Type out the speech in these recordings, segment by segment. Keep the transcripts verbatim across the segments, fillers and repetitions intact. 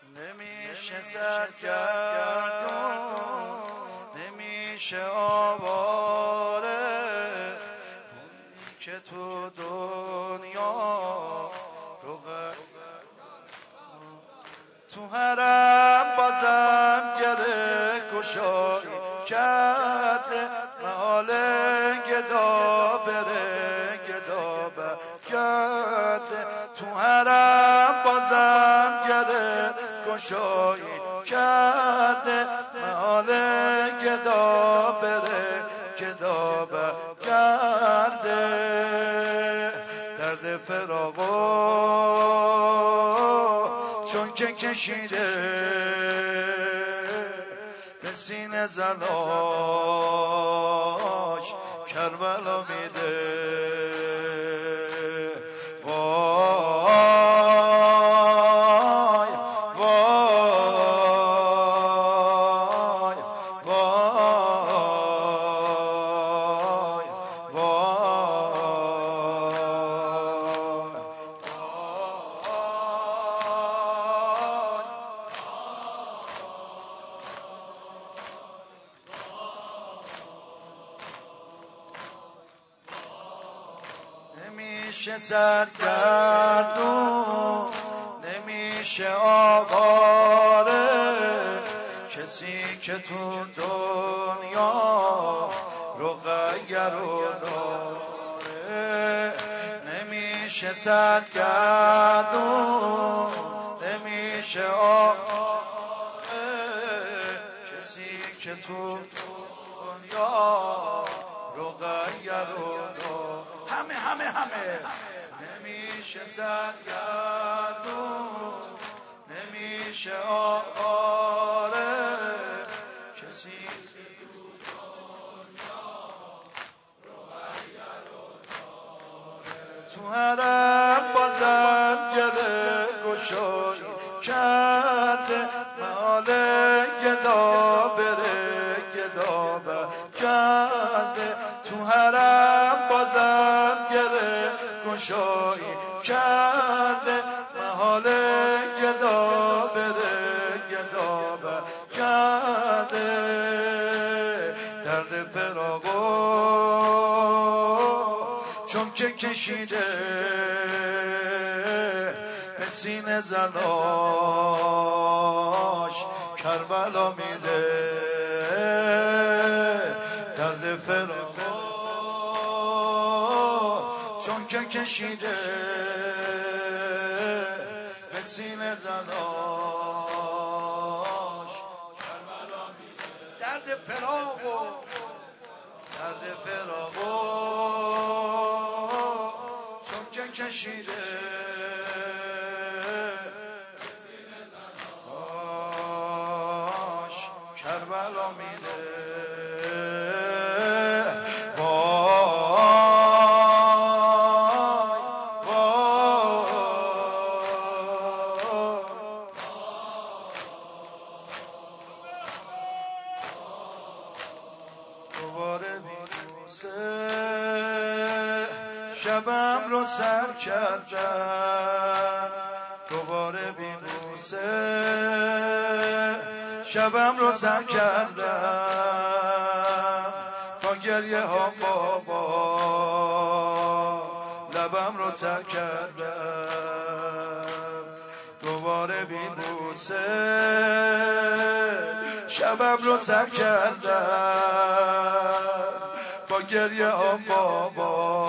نمیشه سرگردون، نمیشه آواره، اونی که تو دنیا رو تو حرم بازم گره کشایی کرده، محال گدا بره گدا برگرده. تو حرم بازم گره کشایی کرده، محال گدا بره گدا برگرده. درد فراقو چون که کشیده به سینه زناش کربلا میده. وای وای وای نمیشه سرگردون، نمیشه آواره، کسی که تو دنیا رو غیر و داره. نمیشه سرگردون، نمیشه آواره، کسی که تو دنیا رو غیر و داره. همه همه همه نمیشه سرگردون، نمیشه آواره، کسی تو دنیا رو غیر و داره. تو حرم بازم گره گشایی کرده، محال گدا بره گدا برگرده. تو حرم بازم گره گشایی کرده، محال گدا بره گدا برگرده. درد فراقو چون که کشیده به سینه زناش کربلا میده. درد فراقو چون که کشیده به سینه زناش کربلا میده. درد فراقو درد فراقو چون که کشیده به سینه زناش کربلا میده. شبم رو سر کردم دوباره بی بوسه، شبم رو سر کردم با گریه ها بابا، لبم رو تر کردم دوباره بی بوسه. شبم رو سر کردم با گریه ها بابا،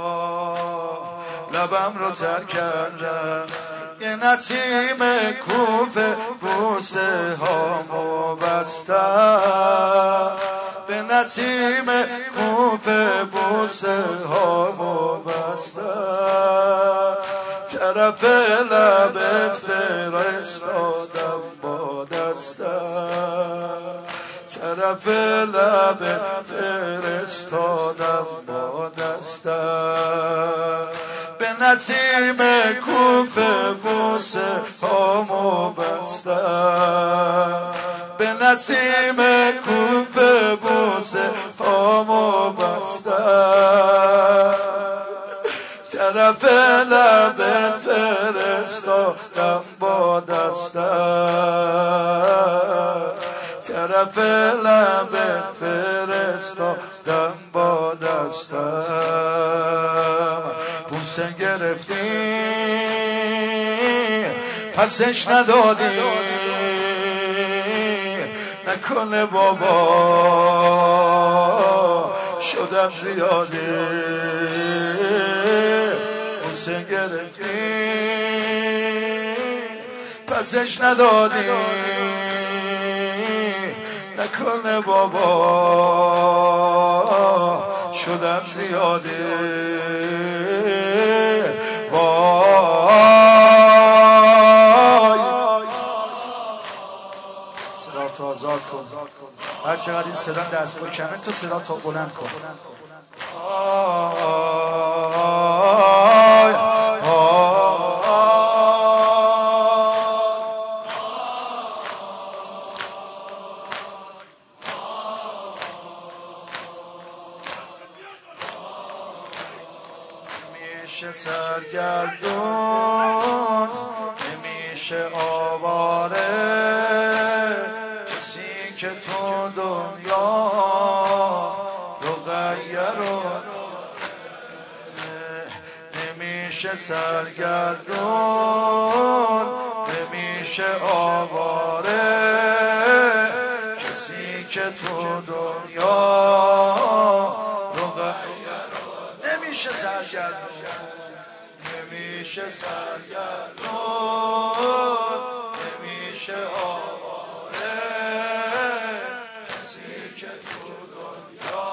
لبم رو تر کردم. یه نسیم کوفه بوسه هامو بستم، به نسیم کوفه بوسه هامو بستم. طرف لبت فرستادم با دستم، طرف لبت فرستادم با دستم. به نسیم کوفه بوسه هامو بستم، به نسیم کوفه بوسه هامو بستم. طرف لبت فرستادم با دستم، دفعه لبت فرستادم با دستم، بوسه گرفتی پسش ندادی، نکنه بابا شدم زیادی. بوسه گرفتی پسش ندادی، نکنه بابا شدم زیادی. وای صدا تو آزاد کن، هر چقدر این صدا دستگاه کمه تو صدا تو بلند کن. نمیشه سرگردون، نمیشه آواره، کسی که تو دنیا رو غیر و نمیشه سرگردون، نمیشه آواره، کسی که تو دنیا رو غیر نمیشه سرگردون، نمیشه سرگردون، نمیشه آواره، کسی که تو دنیا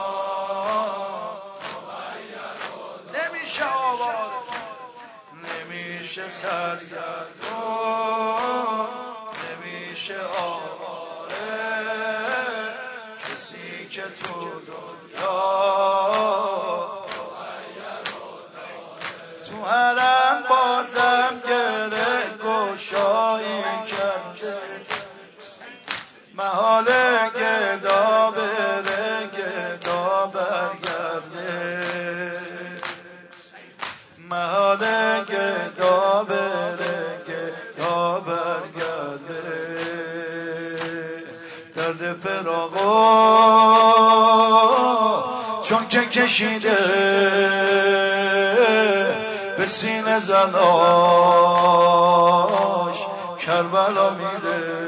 نمیشه آواره، نمیشه سرگردون، نمیشه آواره، کسی که تو دنیا تو حرم بازم گره گشایی کرده، محال گدا بره گدا برگرده، محال گدا بره گدا برگرده. درد فراقو چون که کشیده به سینه زناش کربلا میده.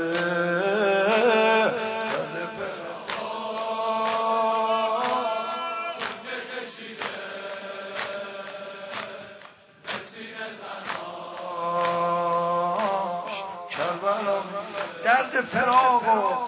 درد فراق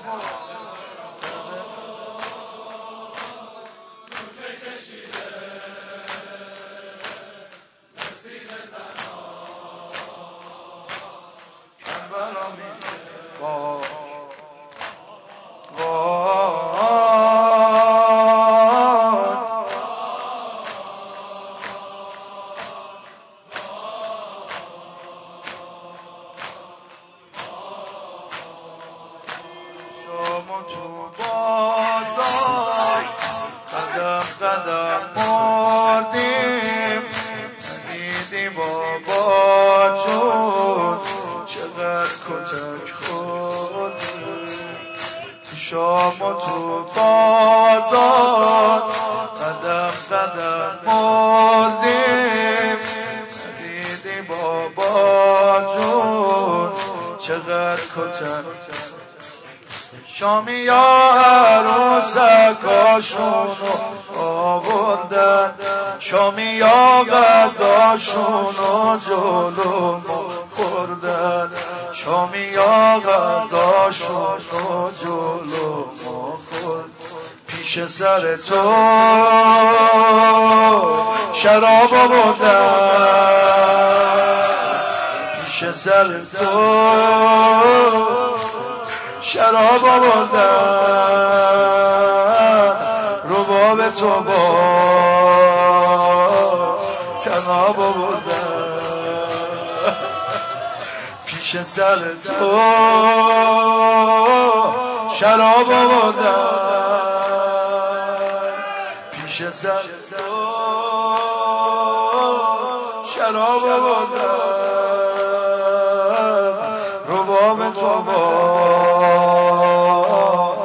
تو بازار قدم قدم مردیم، ندیدی بابا جون چقدر کتک خوردیم. تو شام و تو بازار قدم قدم مردیم، ندیدی بابا جون چقدر کتک. شامی یا عروسکاشونو آوردن، شامی یا غذاشونو جلو ما خوردن، شامی یا غذاشونو جلو ما خوردن. پیش سر تو شراب آوردن، پیش سر تو شراب آوردن، رباب تو با تناب آوردن. پیش سر تو شراب آوردن، پیش سر تو شراب آوردن، رباب تو با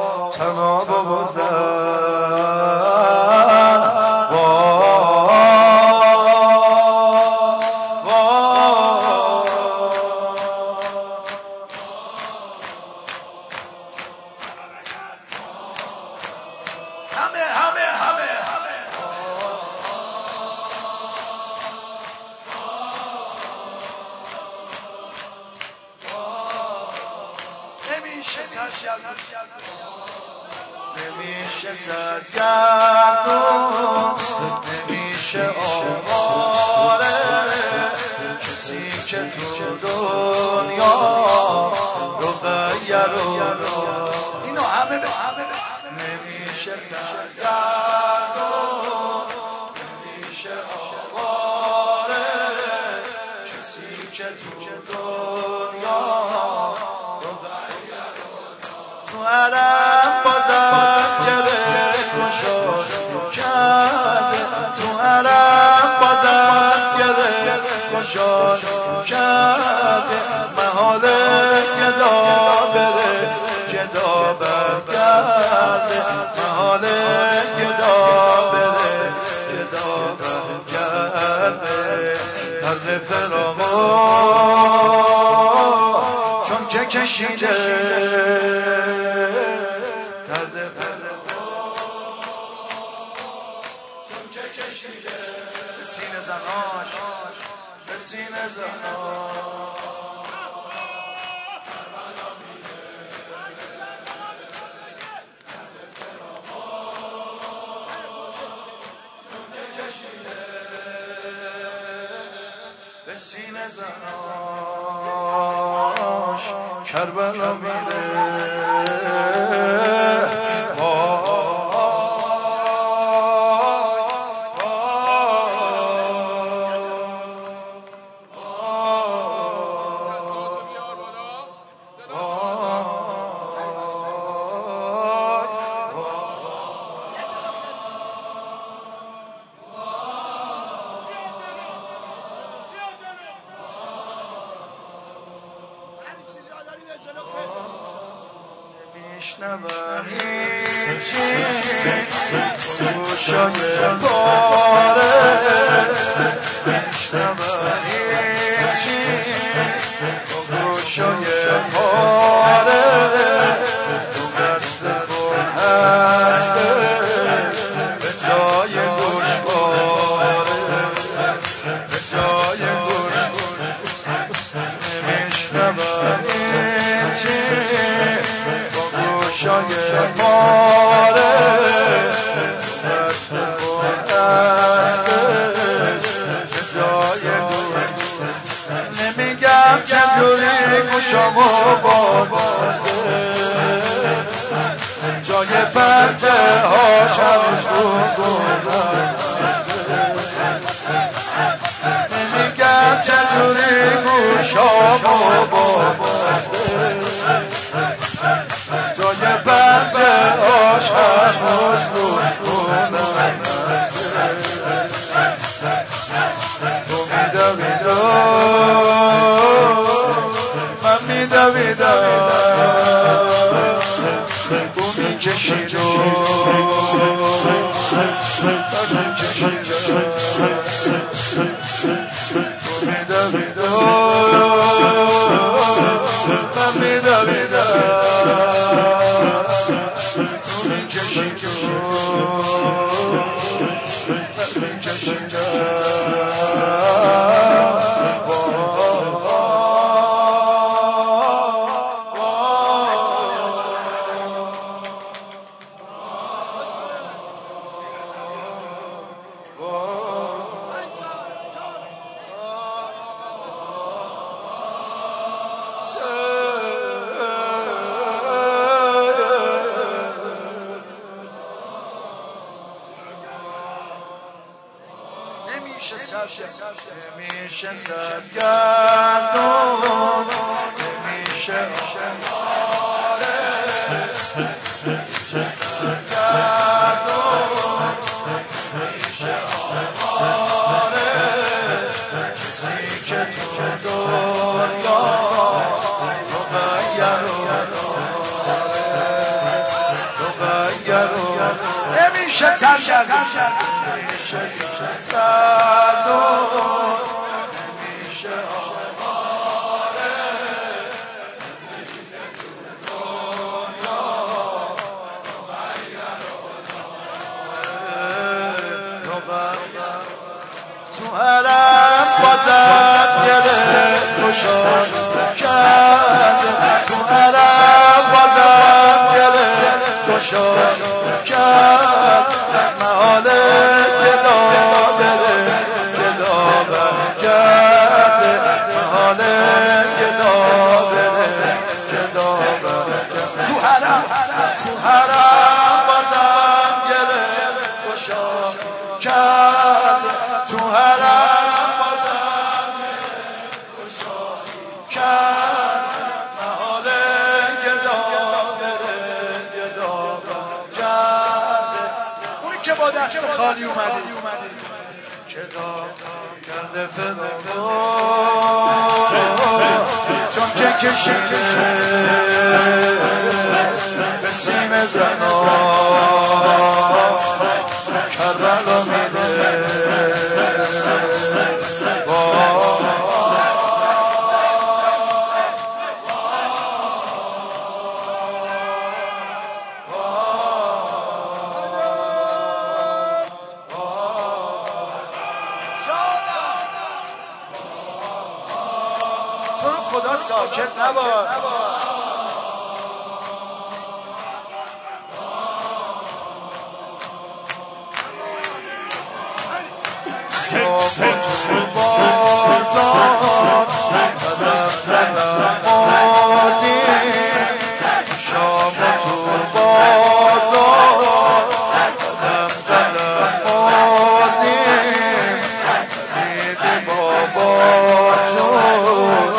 نمیشه سرگردون نمیشه سرگردون نمیشه آواره کسی که تو دنیا رو غیر اینو همه به همه نمیشه سرگردون نمیشه آواره کسی که تو دنیا رو غیر تو علم بازم گره گشاد کرده تو علم بازم گره گشاد کرده محال گدا بره گدا برگرده محال گدا بره گدا برگرده طرز فرامون چون که کشیده طرز فرامون چون که کشیده به سینه زناش به سینه زناش به سینه زناش کربلا میره میشنوم هیچی گوشای باره میشنوم هیچی گوشای باره تو دست پر هسته به جای گوشواره به جای گوشواره نمیشنوم هیچی گوشای ماره دست پر هستش به جای گوش نمیگم چطوری گوشامو بازده جای پنجه هاش هنوز تو گلم نمیگم چطوری گوشامو بازده جای پنجه هاش هنوز تو گلم تو میدویدم من میدویدم تو میکشیدم من میکشیدم تو میدویدم من میدویدم تو میکشیدم من میکشیدم نمیشه سرگردون نمیشه آره نمیشه سرگردون نمیشه آره کسی که تو دنیا رو غیر نمیشه سرگردون نمیشه سرگردون نمیشه آواره دنیا رو غیر تو علم بازم گره گشاد کرده تو علم دست خالی اومدی که دام کرده فدا چون که کشیده به سیم زنا کربلا میده خدا ساکت نباد شام تو بازار قدم نمادی شام تو بازار قدم نمادی دیدی بابا جون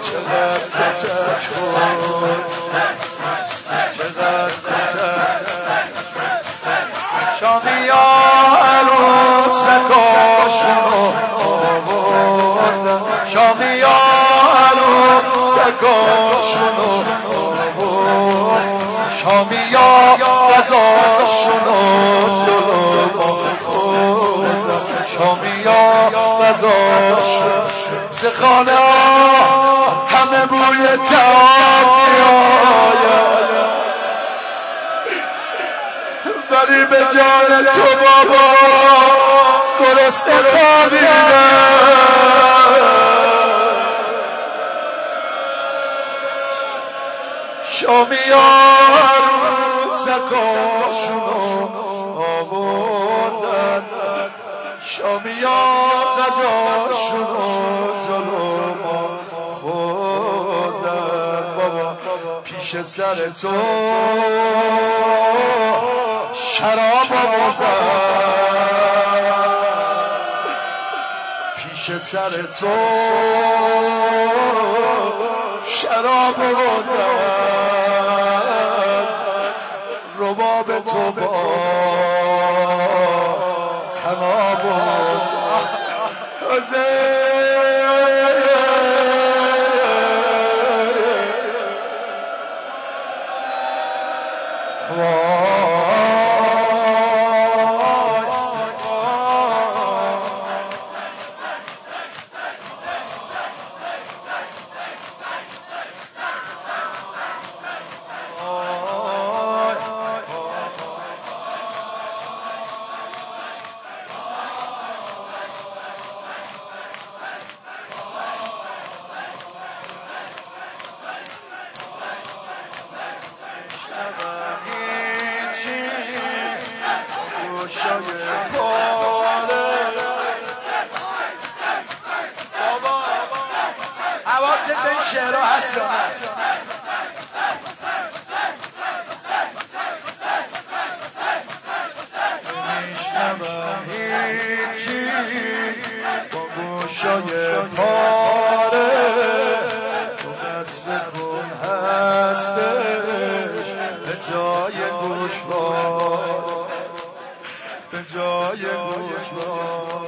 شامی عروسکاشونو آوردن شامی عروسکاشونو آوردن شامی غذاشونو جلو خوردن شامی غذاشونو زخانه همه بوی تاب میآید ولی به جان تو بابا گرسنه خوابیده شامی عروسکاشونو آوردن شامی غذاشونو جلو خوردن بابا پیش سر تو شراب آوردن پیش سر تو شراب آوردن رباب تو با تناب حواست به این شعرها هست یا نه؟ نمیشنوم هیچی با گوشای پاره تو قطر خون هستش به جای گوشوار به جای گوشوار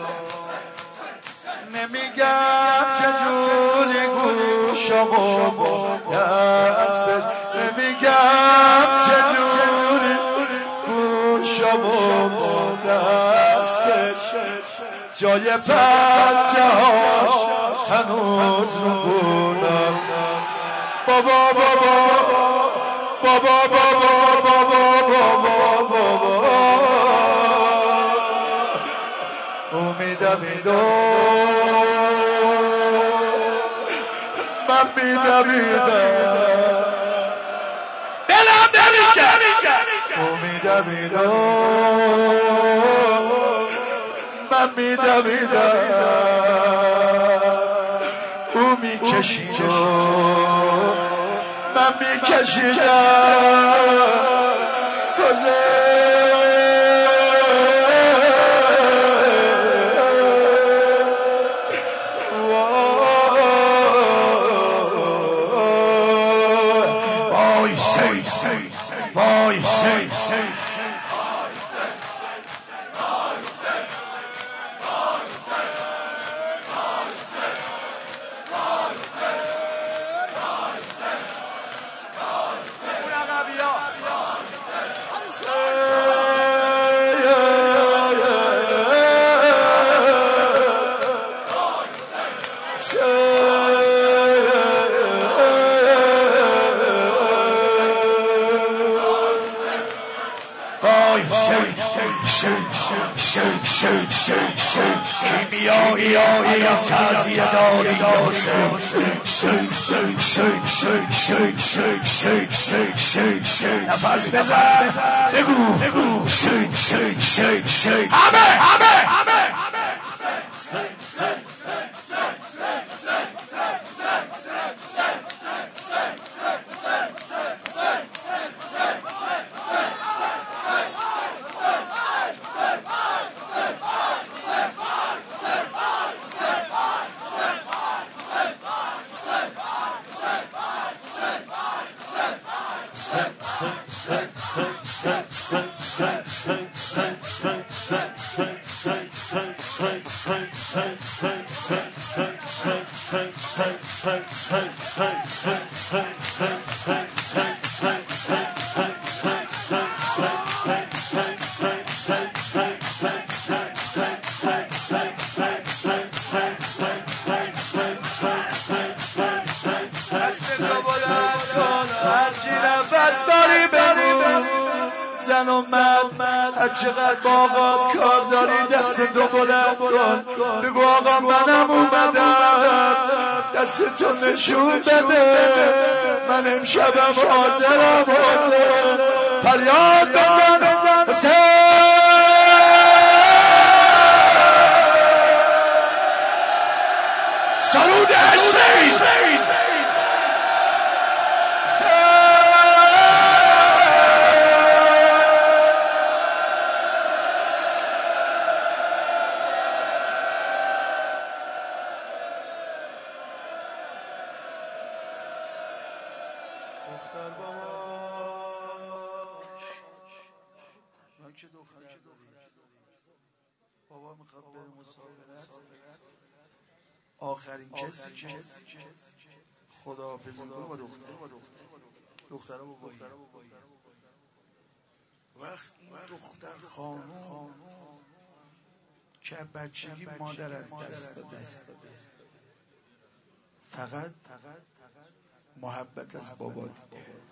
نمیگم چجوری گوشمو دستش نمیگم چجوری گوشمو دستش جای پنجه هاش هنوز رو بودم بابا بابا بابا بابا بابا بابا بابا امیدم من میدمیدم دلم نمیکرد امیدمیدم من میدمیدم او میکشید من میکشیدم وای سی کیمیایی از تعزیه داری یاسر نفس بزن بگو همه همه زن و مرد هر چقدر با آقا کار داری دستتو بلند کن بگو آقا منم اومدم دستتو نشون بده من امشبم حاضرم حاضر فریاد بزن حسین سرود حسین دختر بابا من که دختر بابا میخواد بره مسافرت آخرین کسی که خداحافظی میکنه با دختر دختر بابا وقت این دختر خانوم که بچگی مادر از دست داده فقط محبت از بابا دیده